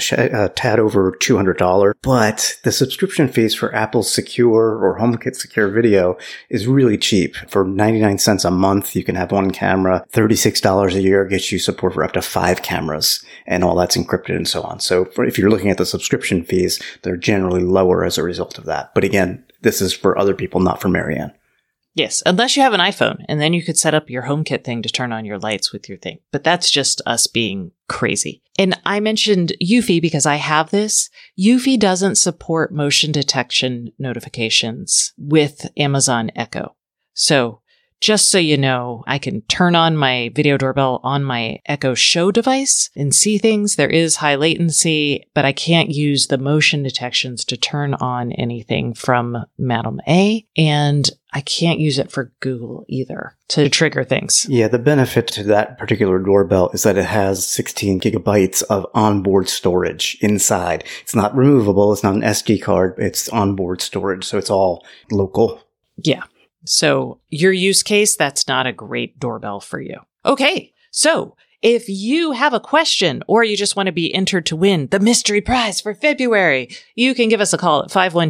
tad over $200, but the subscription fees for Apple's Secure or HomeKit Secure Video is really cheap. For 99 cents a month, you can have one camera. $36 a year gets you support for up to 5 cameras, and all that's encrypted and so on. So if you're looking at the subscription fees, they're generally lower as a result of that. But again, this is for other people, not for Marianne. Yes, unless you have an iPhone, and then you could set up your HomeKit thing to turn on your lights with your thing. But that's just us being crazy. And I mentioned Eufy because I have this. Eufy doesn't support motion detection notifications with Amazon Echo. So just so you know, I can turn on my video doorbell on my Echo Show device and see things. There is high latency, but I can't use the motion detections to turn on anything from Madam A, and I can't use it for Google either to trigger things. Yeah, the benefit to that particular doorbell is that it has 16 gigabytes of onboard storage inside. It's not removable. It's not an SD card. It's onboard storage, so it's all local. Yeah. So your use case, that's not a great doorbell for you. Okay. So if you have a question or you just want to be entered to win the mystery prize for February, you can give us a call at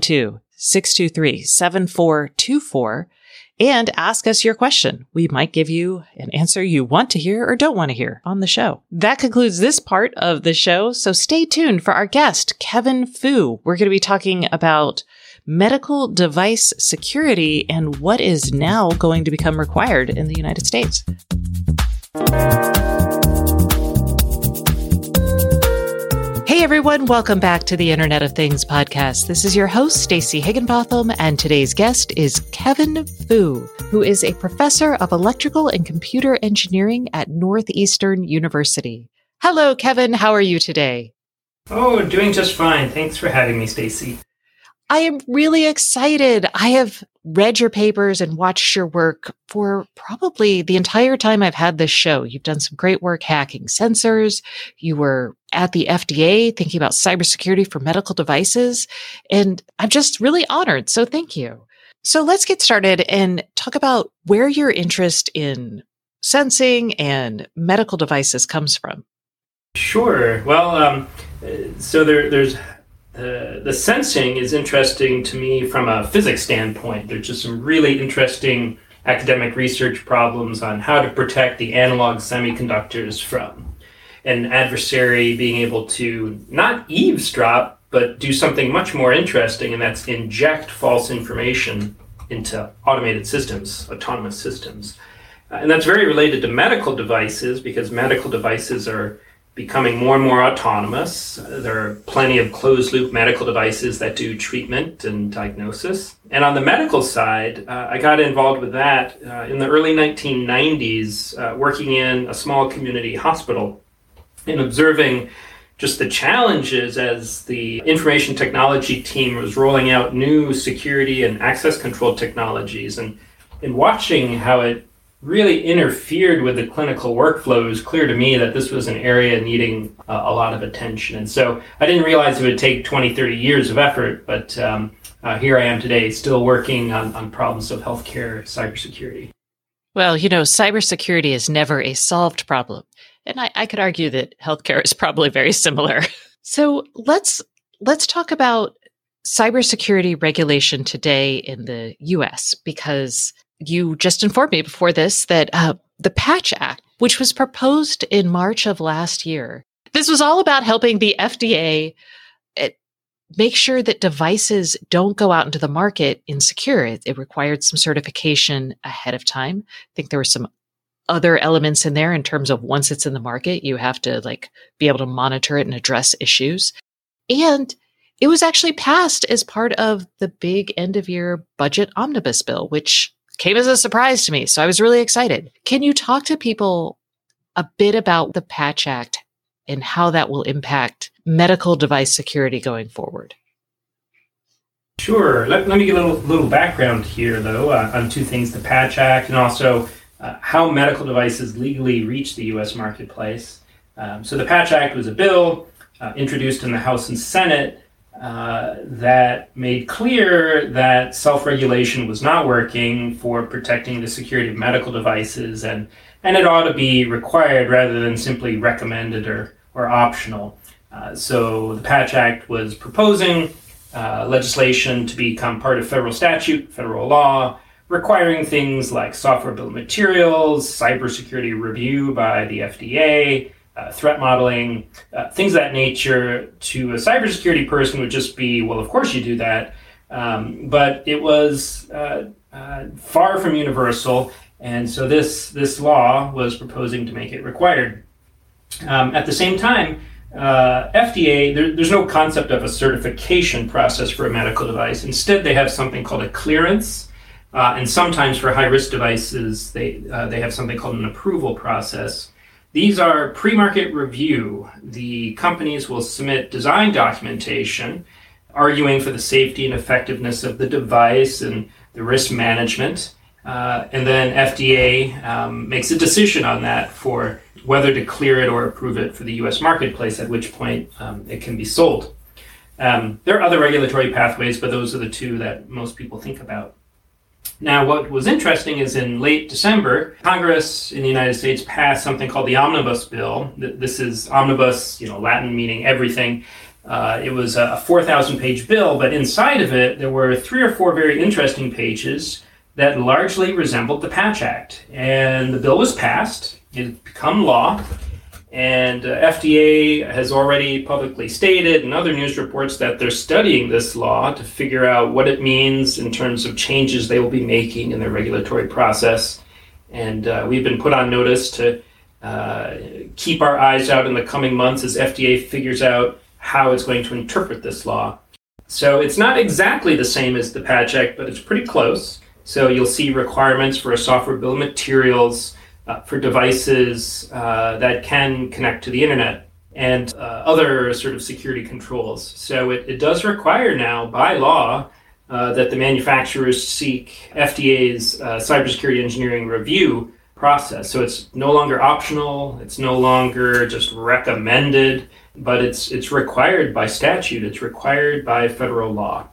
512-623-7424 and ask us your question. We might give you an answer you want to hear or don't want to hear on the show. That concludes this part of the show. So stay tuned for our guest, Kevin Fu. We're going to be talking about medical device security and what is now going to become required in the United States. Hey everyone, welcome back to the Internet of Things podcast. This is your host, Stacey Higginbotham, and today's guest is Kevin Fu, who is a professor of electrical and computer engineering at Northeastern University. Hello, Kevin. How are you today? Oh, doing just fine. Thanks for having me, Stacey. I am really excited. I have read your papers and watched your work for probably the entire time I've had this show. You've done some great work hacking sensors. You were at the FDA thinking about cybersecurity for medical devices. And I'm just really honored. So thank you. So let's get started and talk about where your interest in sensing and medical devices comes from. Sure. Well, so there's the sensing is interesting to me from a physics standpoint. There's just some really interesting academic research problems on how to protect the analog semiconductors from an adversary being able to not eavesdrop, but do something much more interesting, and that's inject false information into automated systems, autonomous systems. And that's very related to medical devices, because medical devices are becoming more and more autonomous. There are plenty of closed-loop medical devices that do treatment and diagnosis. And on the medical side, I got involved with that in the early 1990s, working in a small community hospital and observing just the challenges as the information technology team was rolling out new security and access control technologies, and watching how it really interfered with the clinical workflow. It was clear to me that this was an area needing a lot of attention. And so I didn't realize it would take 20, 30 years of effort, but here I am today still working on problems of healthcare cybersecurity. Well, cybersecurity is never a solved problem. And I could argue that healthcare is probably very similar. So let's talk about cybersecurity regulation today in the US, because you just informed me before this that the Patch Act, which was proposed in March of last year. This was all about helping the FDA make sure that devices don't go out into the market insecure. It required some certification ahead of time. I think there were some other elements in there in terms of once it's in the market, you have to be able to monitor it and address issues. And it was actually passed as part of the big end of year budget omnibus bill, which came as a surprise to me. So I was really excited. Can you talk to people a bit about the Patch Act and how that will impact medical device security going forward? Sure. Let me get a little background here, though, on two things, the Patch Act and also how medical devices legally reach the U.S. marketplace. So the Patch Act was a bill introduced in the House and Senate that made clear that self-regulation was not working for protecting the security of medical devices, and it ought to be required rather than simply recommended or optional. So the Patch Act was proposing legislation to become part of federal statute, federal law, requiring things like software bill of materials, cybersecurity review by the FDA, threat modeling, things of that nature. To a cybersecurity person would just be, well, of course you do that. But it was far from universal. And so this law was proposing to make it required. At the same time, FDA, there's no concept of a certification process for a medical device. Instead, they have something called a clearance. And sometimes for high-risk devices, they have something called an approval process. These are pre-market review. The companies will submit design documentation arguing for the safety and effectiveness of the device and the risk management. And then FDA makes a decision on that for whether to clear it or approve it for the U.S. marketplace, at which point it can be sold. There are other regulatory pathways, but those are the two that most people think about. Now, what was interesting is in late December, Congress in the United States passed something called the Omnibus Bill. This is omnibus, Latin meaning everything. It was a 4,000-page bill, but inside of it, there were 3 or 4 very interesting pages that largely resembled the Patch Act. And the bill was passed. It had become law. And FDA has already publicly stated in other news reports that they're studying this law to figure out what it means in terms of changes they will be making in their regulatory process. And we've been put on notice to keep our eyes out in the coming months as FDA figures out how it's going to interpret this law. So it's not exactly the same as the Patch Act, but it's pretty close. So you'll see requirements for a software bill of materials for devices that can connect to the internet and other sort of security controls. So it does require now by law that the manufacturers seek FDA's cybersecurity engineering review process. So it's no longer optional, it's no longer just recommended, but it's required by statute, it's required by federal law.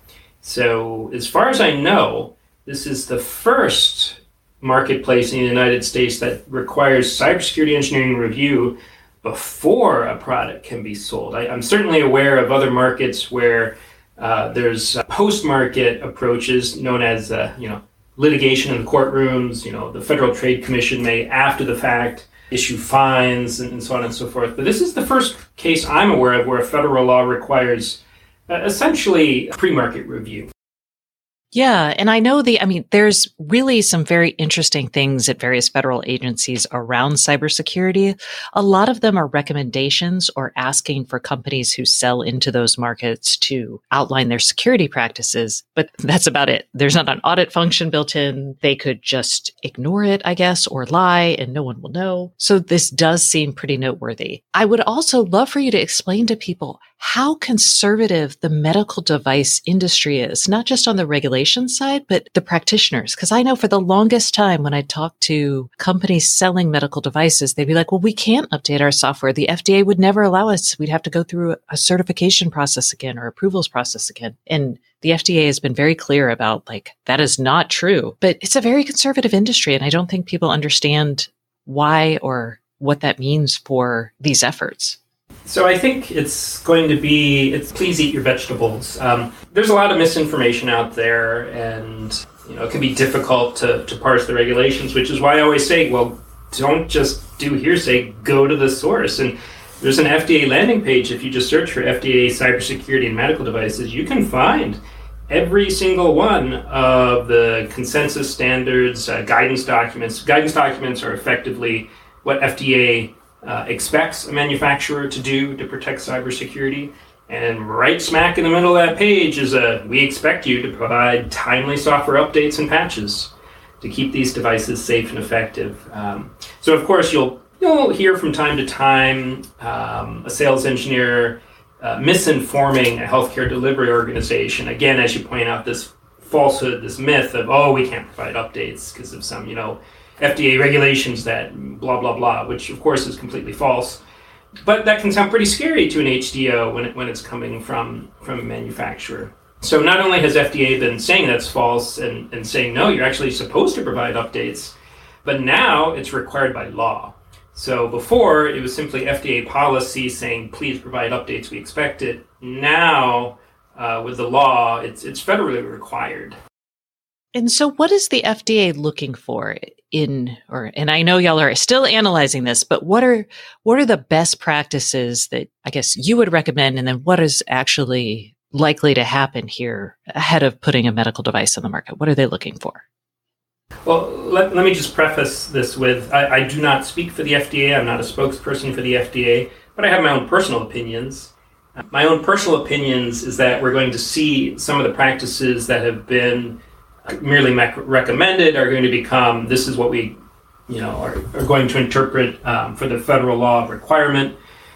So as far as I know, this is the first marketplace in the United States that requires cybersecurity engineering review before a product can be sold. I'm certainly aware of other markets where there's post-market approaches known as litigation in the courtrooms. The Federal Trade Commission may, after the fact, issue fines and so on and so forth. But this is the first case I'm aware of where a federal law requires essentially pre-market review. Yeah. And I know there's really some very interesting things at various federal agencies around cybersecurity. A lot of them are recommendations or asking for companies who sell into those markets to outline their security practices. But that's about it. There's not an audit function built in. They could just ignore it, I guess, or lie, and no one will know. So this does seem pretty noteworthy. I would also love for you to explain to people how conservative the medical device industry is, not just on the regulation side, but the practitioners. Because I know for the longest time when I talked to companies selling medical devices, they'd be like, well, we can't update our software. The FDA would never allow us. We'd have to go through a certification process again or approvals process again. And the FDA has been very clear about that is not true. But it's a very conservative industry. And I don't think people understand why or what that means for these efforts. So I think it's going to be, please eat your vegetables. There's a lot of misinformation out there, and it can be difficult to parse the regulations, which is why I always say, well, don't just do hearsay, go to the source. And there's an FDA landing page. If you just search for FDA cybersecurity and medical devices, you can find every single one of the consensus standards, guidance documents. Guidance documents are effectively what FDA expects a manufacturer to do to protect cybersecurity. And right smack in the middle of that page is we expect you to provide timely software updates and patches to keep these devices safe and effective. So of course you'll hear from time to time a sales engineer misinforming a healthcare delivery organization. Again, as you point out, this falsehood, this myth of, we can't provide updates because of some, FDA regulations that blah, blah, blah, which of course is completely false. But that can sound pretty scary to an HDO when it's coming from a manufacturer. So not only has FDA been saying that's false and saying, no, you're actually supposed to provide updates, but now it's required by law. So before, it was simply FDA policy saying, please provide updates, we expect it. Now, with the law, it's federally required. And so what is the FDA looking for and I know y'all are still analyzing this, but what are the best practices that I guess you would recommend, and then what is actually likely to happen here ahead of putting a medical device on the market? What are they looking for? Well, let me just preface this with, I do not speak for the FDA. I'm not a spokesperson for the FDA, but I have my own personal opinions. My own personal opinions is that we're going to see some of the practices that have been merely recommended are going to become, this is what we are going to interpret for the federal law requirement.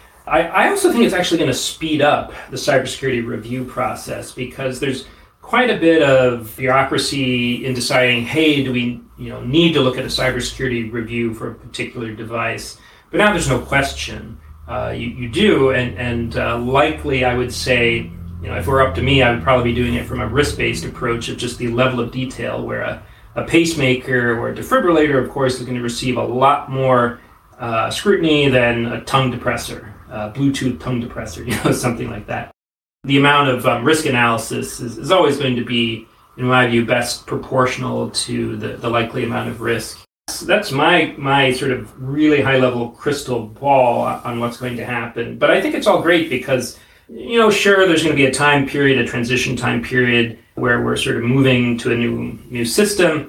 I also think it's actually going to speed up the cybersecurity review process because there's quite a bit of bureaucracy in deciding, hey, do we need to look at a cybersecurity review for a particular device? But now there's no question. You do, and likely I would say, if it were up to me, I would probably be doing it from a risk-based approach of just the level of detail, where a pacemaker or a defibrillator, of course, is going to receive a lot more scrutiny than a tongue depressor, Bluetooth tongue depressor, something like that. The amount of risk analysis is always going to be, in my view, best proportional to the likely amount of risk. So that's my sort of really high-level crystal ball on what's going to happen. But I think it's all great because, sure, there's going to be a transition time period where we're sort of moving to a new system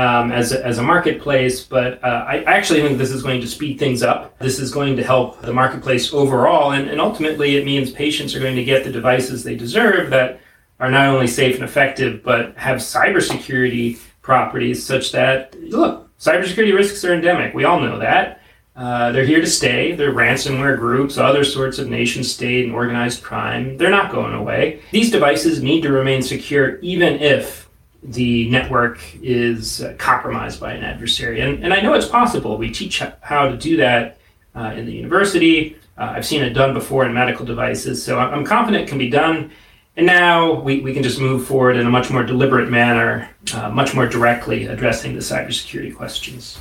as a marketplace. But I actually think this is going to speed things up. This is going to help the marketplace overall. And ultimately, it means patients are going to get the devices they deserve that are not only safe and effective, but have cybersecurity properties such that, look, cybersecurity risks are endemic. We all know that. They're here to stay. They're ransomware groups, other sorts of nation state and organized crime. They're not going away. These devices need to remain secure even if the network is compromised by an adversary. And I know it's possible. We teach how to do that in the university. I've seen it done before in medical devices. So I'm confident it can be done. And now we can just move forward in a much more deliberate manner, much more directly addressing the cybersecurity questions.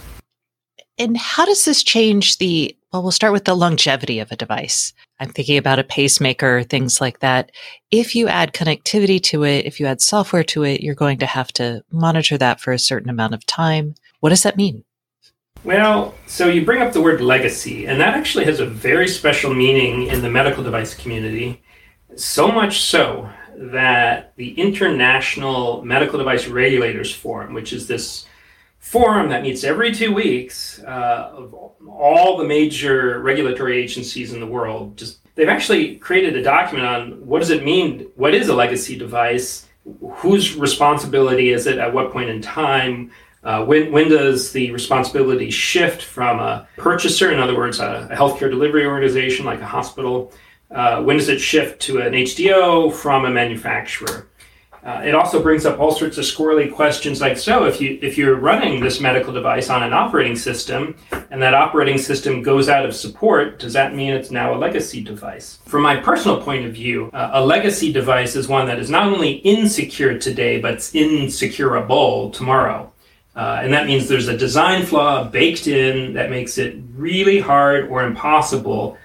And how does this change we'll start with the longevity of a device. I'm thinking about a pacemaker, things like that. If you add connectivity to it, if you add software to it, you're going to have to monitor that for a certain amount of time. What does that mean? Well, so you bring up the word legacy, and that actually has a very special meaning in the medical device community. So much so that the International Medical Device Regulators Forum, which is this forum that meets every 2 weeks of all the major regulatory agencies in the world, they've actually created a document on what does it mean, what is a legacy device, whose responsibility is it at what point in time, when does the responsibility shift from a purchaser, in other words, a healthcare delivery organization like a hospital, when does it shift to an HDO from a manufacturer? It also brings up all sorts of squirrely questions like, so if you're running this medical device on an operating system and that operating system goes out of support, does that mean it's now a legacy device? From my personal point of view, a legacy device is one that is not only insecure today, but it's insecurable tomorrow. And that means there's a design flaw baked in that makes it really hard or impossible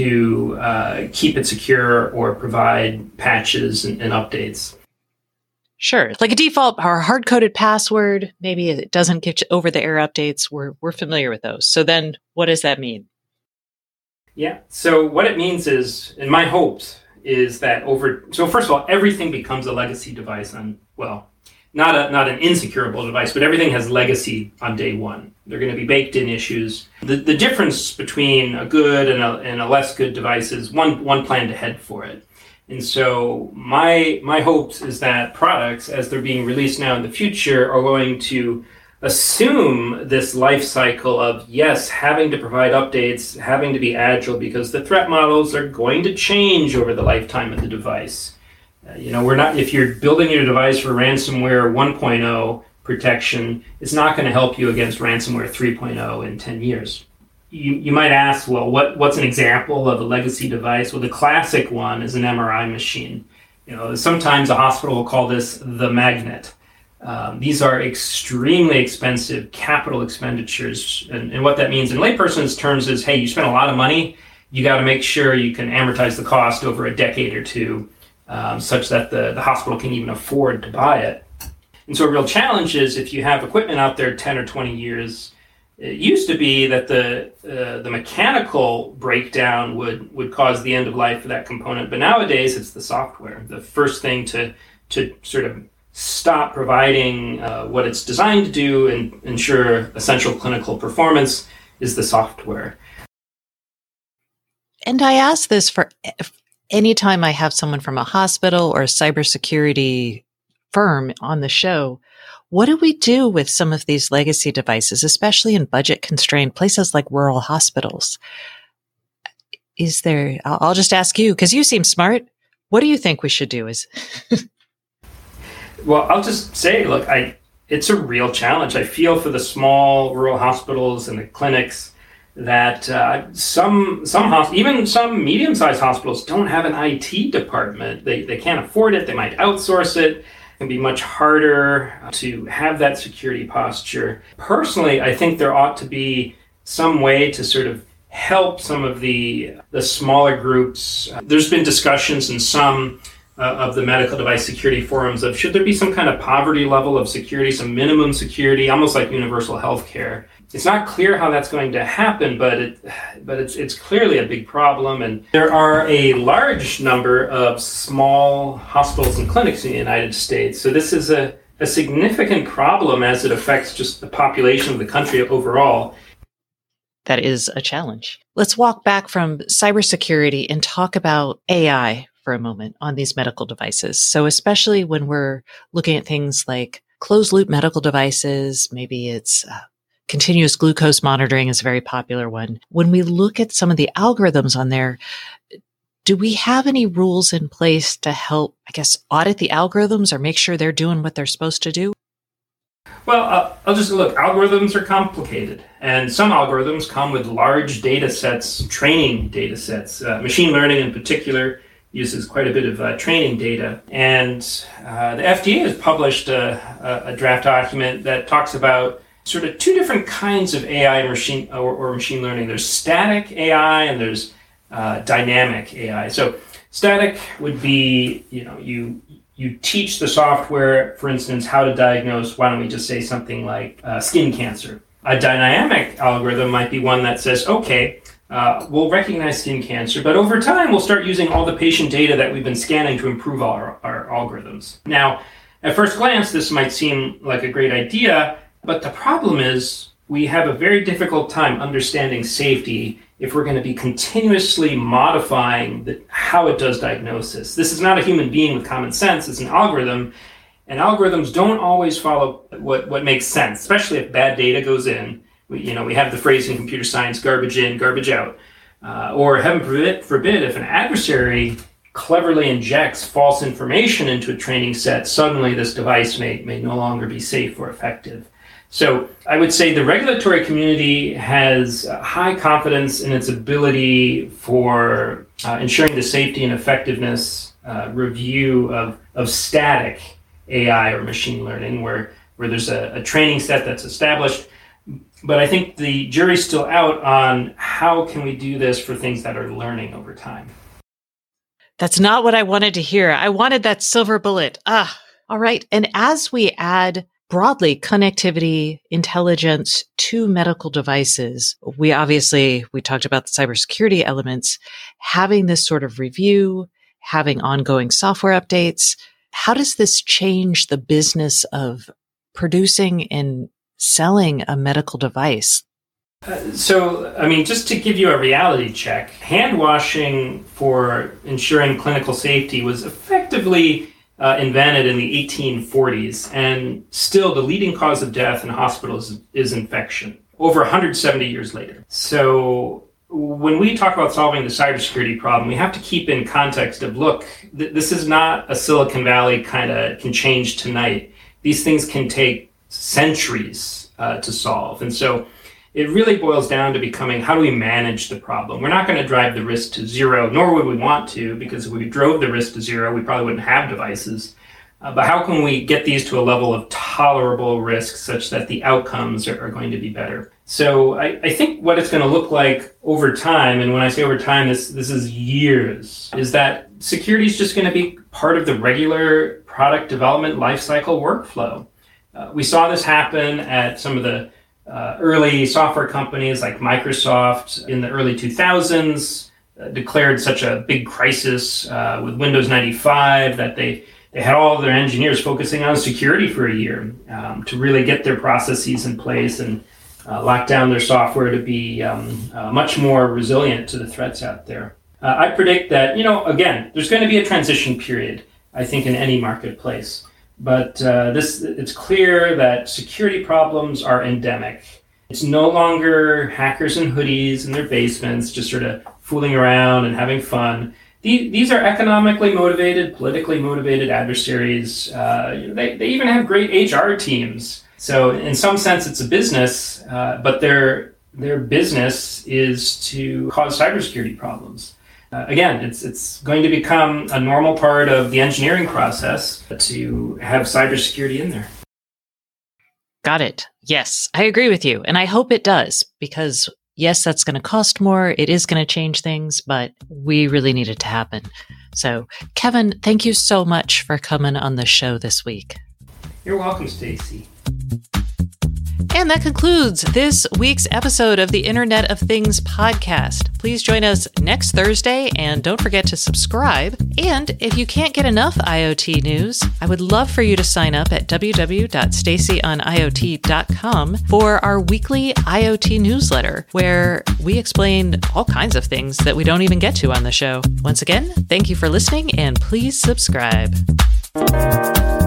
to keep it secure or provide patches and updates. Sure. Like a default or hard-coded password, maybe it doesn't get over-the-air updates. We're familiar with those. So then what does that mean? Yeah. So what it means is, in my hopes, is that so first of all, everything becomes a legacy device not an insecurable device, but everything has legacy on day one. They're going to be baked in issues. The difference between a good and a less good device is one planned ahead for it. And so my hopes is that products, as they're being released now in the future, are going to assume this life cycle of, yes, having to provide updates, having to be agile, because the threat models are going to change over the lifetime of the device. If you're building your device for ransomware 1.0 protection, it's not going to help you against ransomware 3.0 in 10 years. You might ask, well, what's an example of a legacy device? Well, the classic one is an MRI machine. Sometimes a hospital will call this the magnet. These are extremely expensive capital expenditures. And what that means in layperson's terms is, hey, you spent a lot of money. You got to make sure you can amortize the cost over a decade or two, such that the hospital can even afford to buy it. And so a real challenge is if you have equipment out there 10 or 20 years, it used to be that the mechanical breakdown would cause the end of life for that component. But nowadays, it's the software. The first thing to sort of stop providing what it's designed to do and ensure essential clinical performance is the software. And I ask this for anytime I have someone from a hospital or a cybersecurity firm on the show. What do we do with some of these legacy devices, especially in budget-constrained places like rural hospitals? I'll just ask you, because you seem smart. What do you think we should do? Well, I'll just say, look, it's a real challenge. I feel for the small rural hospitals and the clinics that some even some medium-sized hospitals don't have an IT department. They can't afford it. They might outsource it. It can be much harder to have that security posture. Personally, I think there ought to be some way to sort of help some of the smaller groups. There's been discussions in some of the medical device security forums of should there be some kind of poverty level of security, some minimum security, almost like universal health care. It's not clear how that's going to happen, but it's clearly a big problem. And there are a large number of small hospitals and clinics in the United States. So this is a significant problem as it affects just the population of the country overall. That is a challenge. Let's walk back from cybersecurity and talk about AI for a moment on these medical devices. So especially when we're looking at things like closed loop medical devices, maybe it's continuous glucose monitoring is a very popular one. When we look at some of the algorithms on there, do we have any rules in place to help, audit the algorithms or make sure they're doing what they're supposed to do? Well, I'll just look, algorithms are complicated, and some algorithms come with large data sets, training data sets. Machine learning in particular uses quite a bit of training data. And the FDA has published a draft document that talks about sort of two different kinds of AI machine learning. There's static AI and there's dynamic AI. So static would be, you teach the software, for instance, how to diagnose, why don't we just say something like skin cancer. A dynamic algorithm might be one that says, okay, we'll recognize skin cancer, but over time we'll start using all the patient data that we've been scanning to improve our algorithms. Now, at first glance, this might seem like a great idea, but the problem is we have a very difficult time understanding safety if we're going to be continuously modifying how it does diagnosis. This is not a human being with common sense, it's an algorithm, and algorithms don't always follow what makes sense, especially if bad data goes in. We have the phrase in computer science, garbage in, garbage out. Or heaven forbid, if an adversary cleverly injects false information into a training set, suddenly this device may no longer be safe or effective. So I would say the regulatory community has high confidence in its ability for ensuring the safety and effectiveness review of static AI or machine learning, where there's a training set that's established. But I think the jury's still out on how can we do this for things that are learning over time. That's not what I wanted to hear. I wanted that silver bullet. All right. And as we add broadly connectivity, intelligence to medical devices, we talked about the cybersecurity elements, having this sort of review, having ongoing software updates. How does this change the business of producing and selling a medical device? Just to give you a reality check, hand washing for ensuring clinical safety was effectively invented in the 1840s, and still the leading cause of death in hospitals is infection, over 170 years later. So when we talk about solving the cybersecurity problem, we have to keep in context of, look, this is not a Silicon Valley kind of can change tonight. These things can take centuries to solve. And so it really boils down to becoming, how do we manage the problem? We're not going to drive the risk to zero, nor would we want to, because if we drove the risk to zero, we probably wouldn't have devices. But how can we get these to a level of tolerable risk such that the outcomes are going to be better? So I think what it's going to look like over time, and when I say over time, this is years, is that security is just going to be part of the regular product development lifecycle workflow. We saw this happen at some of the early software companies like Microsoft in the early 2000s, declared such a big crisis with Windows 95 that they had all of their engineers focusing on security for a year to really get their processes in place and lock down their software to be much more resilient to the threats out there. I predict that, again, there's going to be a transition period, I think, in any marketplace. But it's clear that security problems are endemic. It's no longer hackers in hoodies in their basements just sort of fooling around and having fun. These are economically motivated, politically motivated adversaries. They even have great HR teams. So in some sense, it's a business, but their business is to cause cybersecurity problems. Again, it's going to become a normal part of the engineering process to have cybersecurity in there. Got it. Yes, I agree with you. And I hope it does, because yes, that's going to cost more. It is going to change things, but we really need it to happen. So, Kevin, thank you so much for coming on the show this week. You're welcome, Stacy. And that concludes this week's episode of the Internet of Things podcast. Please join us next Thursday, and don't forget to subscribe. And if you can't get enough IoT news, I would love for you to sign up at www.stacyoniot.com for our weekly IoT newsletter, where we explain all kinds of things that we don't even get to on the show. Once again, thank you for listening, and please subscribe.